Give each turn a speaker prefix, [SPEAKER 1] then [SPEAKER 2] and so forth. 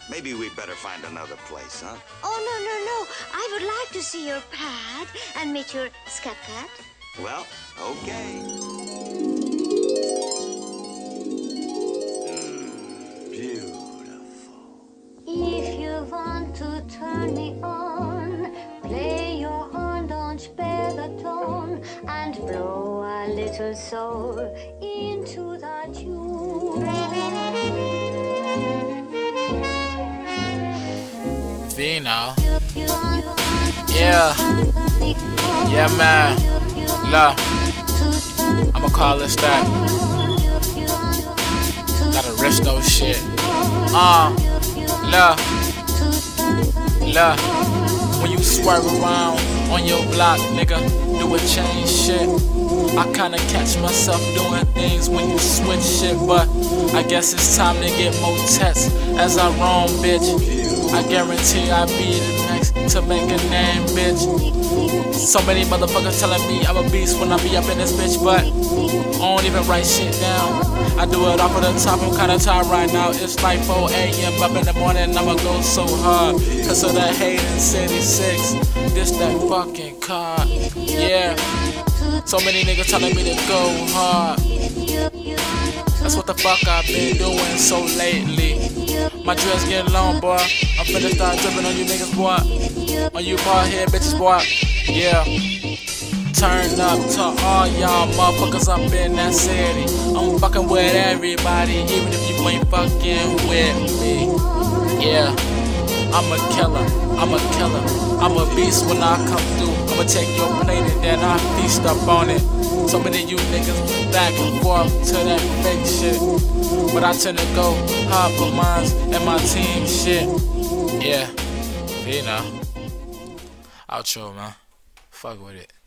[SPEAKER 1] Maybe we better find another place, huh?
[SPEAKER 2] Oh, no. I would like to see your pad and meet your scat cat.
[SPEAKER 1] Well, okay. Beautiful.
[SPEAKER 2] If you want to turn me on, play your horn, don't spare the tone, and blow a little soul into the tune.
[SPEAKER 3] Vino. Yeah, man. Look, I'ma call this that. Gotta risk those shit. Look. When you swerve around on your block, nigga, do a change shit. I kinda catch myself doing things when you switch shit, but I guess it's time to get more tests as I roam, bitch. I guarantee I'll be the next to make a name, bitch. So many motherfuckers telling me I'm a beast when I be up in this bitch, but I don't even write shit down. I do it off of the top, I'm kinda tired right now. It's like 4 a.m. up in the morning, I'ma go so hard. Cause of the hate in City 6, this that fucking car, yeah. So many niggas telling me to go hard. That's what the fuck I've been doing so lately. My dress getting long, boy. I'm finna start dripping on you niggas, boy. On you bald head bitches, boy. Yeah. Turn up to all y'all motherfuckers up in that city. I'm fucking with everybody, even if you ain't fucking with me. Yeah. I'm a killer. I'm a beast when I come through. I'ma take your plate and then I feast up on it. So many of you niggas back and forth to that fake shit, but I tend to go hard for mines and my team shit. Yeah, you know. Outro, man. Fuck with it.